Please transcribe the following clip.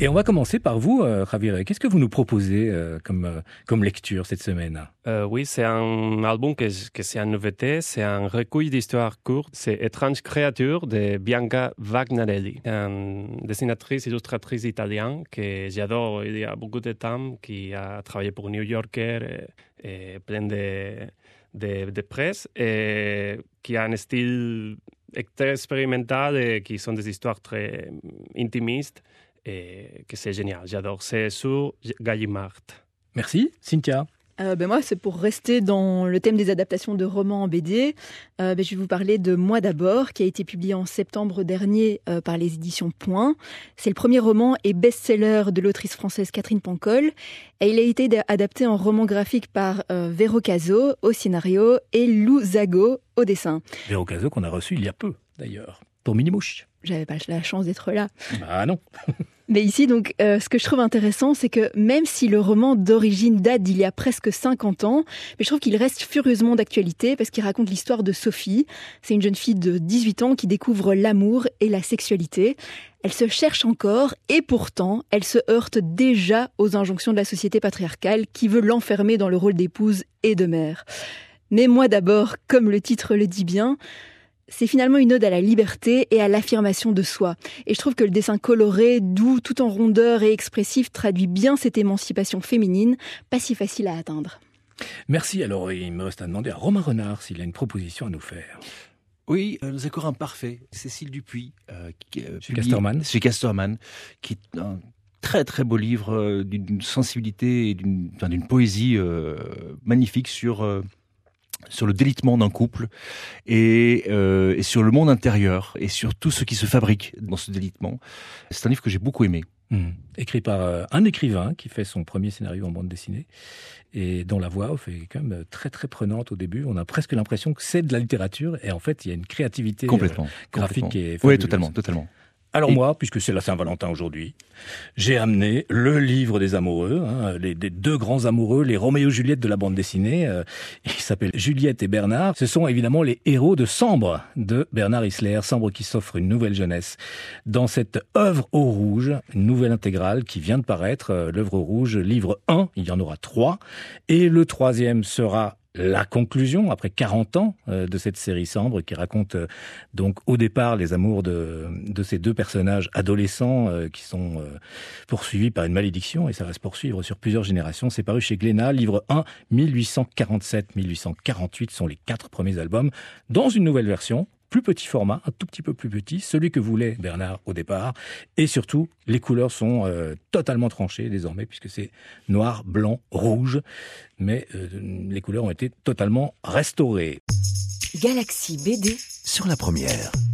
Et on va commencer par vous, Javier. Qu'est-ce que vous nous proposez comme lecture cette semaine? Oui, c'est un album que c'est une nouveauté. C'est un recueil d'histoires courtes. C'est Étrange créature de Bianca Vagnarelli, une dessinatrice, illustratrice italienne que j'adore. Il y a beaucoup de temps qui a travaillé pour New Yorker et plein de presse et qui a un style très expérimental et qui sont des histoires très intimistes. Et que c'est génial, j'adore. C'est sur Gallimard. Merci, Cynthia. Moi, c'est pour rester dans le thème des adaptations de romans en BD. Je vais vous parler de Moi d'abord, qui a été publié en septembre dernier par les éditions Point. C'est le premier roman et best-seller de l'autrice française Catherine Pancol. Et il a été adapté en roman graphique par Vero Caso au scénario et Lou Zago au dessin. Vero Caso qu'on a reçu il y a peu, d'ailleurs, pour Minimouche. J'avais pas la chance d'être là. Ah non. Mais ici, donc, ce que je trouve intéressant, c'est que même si le roman d'origine date d'il y a presque 50 ans, mais je trouve qu'il reste furieusement d'actualité parce qu'il raconte l'histoire de Sophie. C'est une jeune fille de 18 ans qui découvre l'amour et la sexualité. Elle se cherche encore et pourtant, elle se heurte déjà aux injonctions de la société patriarcale qui veut l'enfermer dans le rôle d'épouse et de mère. Mais Moi d'abord, comme le titre le dit bien, c'est finalement une ode à la liberté et à l'affirmation de soi. Et je trouve que le dessin coloré, doux, tout en rondeur et expressif, traduit bien cette émancipation féminine, pas si facile à atteindre. Merci. Alors, il me reste à demander à Romain Renard s'il a une proposition à nous faire. Oui, Les Accords imparfaits, Cécile Dupuis. Chez Casterman, qui est un très très beau livre d'une sensibilité et d'une poésie magnifique sur le délitement d'un couple et sur le monde intérieur et sur tout ce qui se fabrique dans ce délitement. C'est un livre que j'ai beaucoup aimé. Écrit par un écrivain qui fait son premier scénario en bande dessinée et dont la voix off est quand même très très prenante au début. On a presque l'impression que c'est de la littérature et en fait il y a une créativité graphique qui est fabuleuse. Oui, totalement. Alors moi, puisque c'est la Saint-Valentin aujourd'hui, j'ai amené le livre des amoureux, les deux grands amoureux, les Roméo et Juliette de la bande dessinée. Ils s'appellent Juliette et Bernard. Ce sont évidemment les héros de Sambre de Bernard Isler. Sambre qui s'offre une nouvelle jeunesse. Dans cette œuvre au rouge, une nouvelle intégrale qui vient de paraître, l'œuvre au rouge, livre 1, il y en aura 3. Et le 3e sera la conclusion, après 40 ans de cette série Sambre, qui raconte donc au départ les amours de ces deux personnages adolescents qui sont poursuivis par une malédiction, et ça va se poursuivre sur plusieurs générations. C'est paru chez Glénat, livre 1, 1847-1848 sont les 4 premiers albums, dans une nouvelle version, plus petit format, un tout petit peu plus petit, celui que voulait Bernard au départ. Et surtout, les couleurs sont totalement tranchées désormais, puisque c'est noir, blanc, rouge. Mais les couleurs ont été totalement restaurées. Galaxy BD sur la première.